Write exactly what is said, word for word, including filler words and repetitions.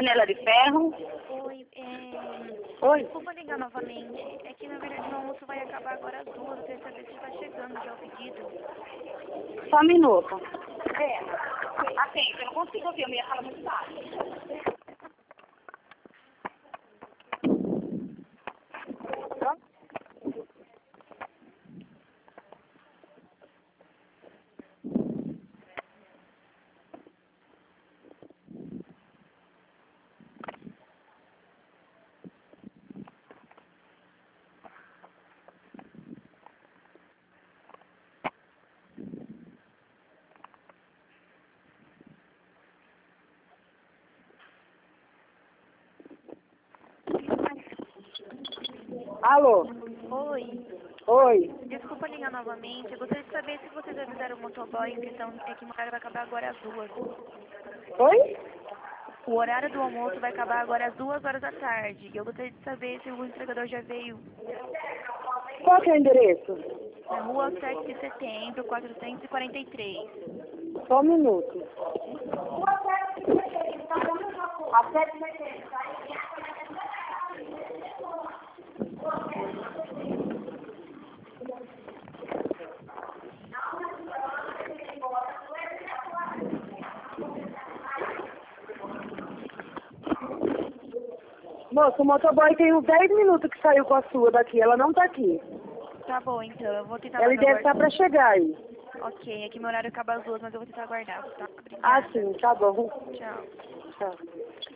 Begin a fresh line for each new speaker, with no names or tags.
Panela de ferro.
Oi, é...
Oi.
Desculpa ligar novamente. É que na verdade o almoço vai acabar agora às duas. Eu queria saber se está chegando já o pedido.
Só um minuto. É. Assim, eu não consigo ouvir, a minha fala muito baixo. Alô?
Oi.
Oi.
Desculpa ligar novamente. Eu gostaria de saber se vocês avisaram o motoboy em questão é que o horário vai acabar agora às duas.
Oi?
O horário do almoço vai acabar agora às duas horas da tarde. E eu gostaria de saber se o entregador já veio
Qual que é o endereço?
na rua sete de setembro, quatrocentos e quarenta e três.
Só um minuto. Moço, o motoboy tem uns dez minutos que saiu com a sua daqui. Ela não tá aqui.
Tá bom, então. Eu vou tentar
Ela
mais
deve estar
aguardar.
pra chegar aí.
Ok, é que meu horário acaba às duas, mas eu vou tentar aguardar, tá?
Ah,
Obrigada.
sim, tá bom.
Tchau.
Tchau.